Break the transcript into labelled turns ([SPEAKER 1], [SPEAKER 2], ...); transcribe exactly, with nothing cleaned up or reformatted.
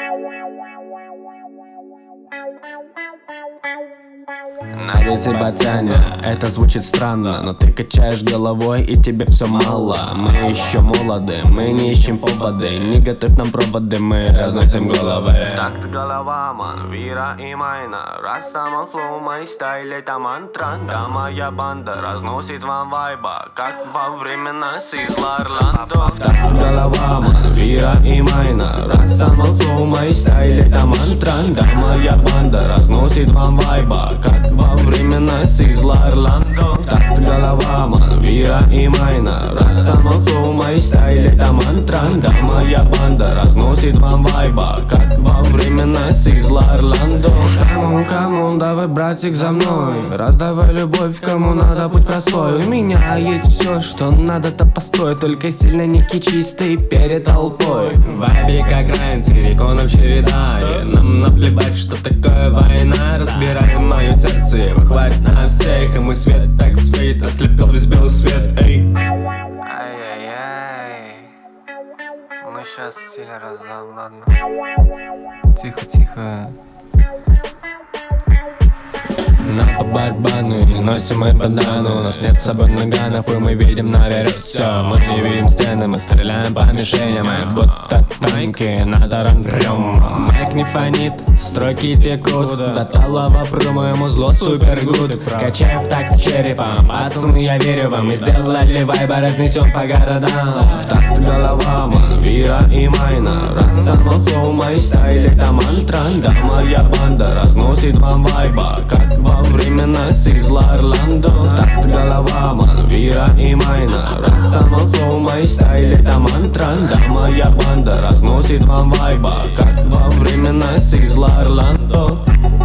[SPEAKER 1] Надо тебя тянет, это звучит странно, но ты качаешь головой и тебе все мало. Мы еще молоды, мы не ищем поводы, не готовь нам проводы, мы разносим головы. В такт голова, ман, Вира и Майна, Растаман, флоу, мои стайли, это мантра. Да, моя банда разносит вам вайба, как во времена Сизла Орландо. В такт голова, ман, Вира и Майна, Растаман, флоу, мои стайли, это мантра. Да, моя банда разносит вам вайба, как во времена Сизла Орландо. В такт голова, ман, Вира и Майна, Растаман, флоу, мои стайли, это мантра. Да, моя банда разносит вам вайба, как во времена Сизла Орландо. Камон, камон, давай, братик, за мной, раздавай любовь, кому надо, путь простой. У меня есть все, что надо-то постой, только сильно не кичись ты перед толпой. Вайби как раньше, реконом череда, и нам наплевать, что такое война. Разбираем мое сердце, его хватит на всех, и мой свет так светит, ослепил весь белый свет. Эй. Ай-яй-яй, ну сейчас стиль раздам, ладно. Тихо, тихо. На по барабану не носим мы бандану. У нас нет с собой наганов, и мы видим наверх все. Мы не видим стены, мы стреляем по мишеням, мы будто танки на таран прям. Майк не фонит, строки текут, до талого пру моему зло супергуд. Качаю в такт черепом, пацаны, я верю вам, мы сделали вайба, разнесем по городам. В такт голова, ман, Вира и Майна, Растаман, флоу, мои стайли, это мантра. Да, моя банда разносит вам вайба, как во времена Сизла Орландо. В такт голова, ман, Вира и Майна, Растаман, флоу, мои стайли, это мантра. Да, моя банда разносит вам вайба, как во времена Сизла Орландо.